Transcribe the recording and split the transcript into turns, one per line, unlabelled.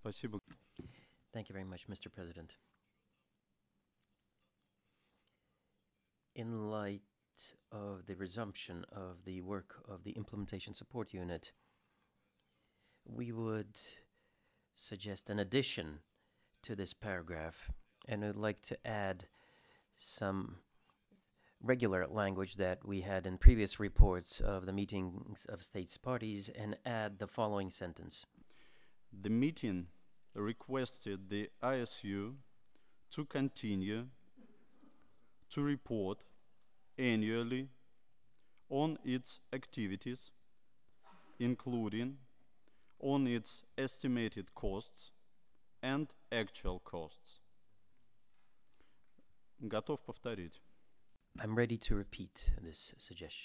Спасибо.
Thank you very much, Mr. President. In light of the resumption of the work of the Implementation Support Unit, we would suggest an addition to this paragraph, and I'd like to add some regular language that we had in previous reports of the meetings of states parties and add the following sentence.
The meeting requested the ISU to continue to report annually on its activities, including on its estimated costs and actual costs. Готов повторить.
I'm ready to repeat this suggestion.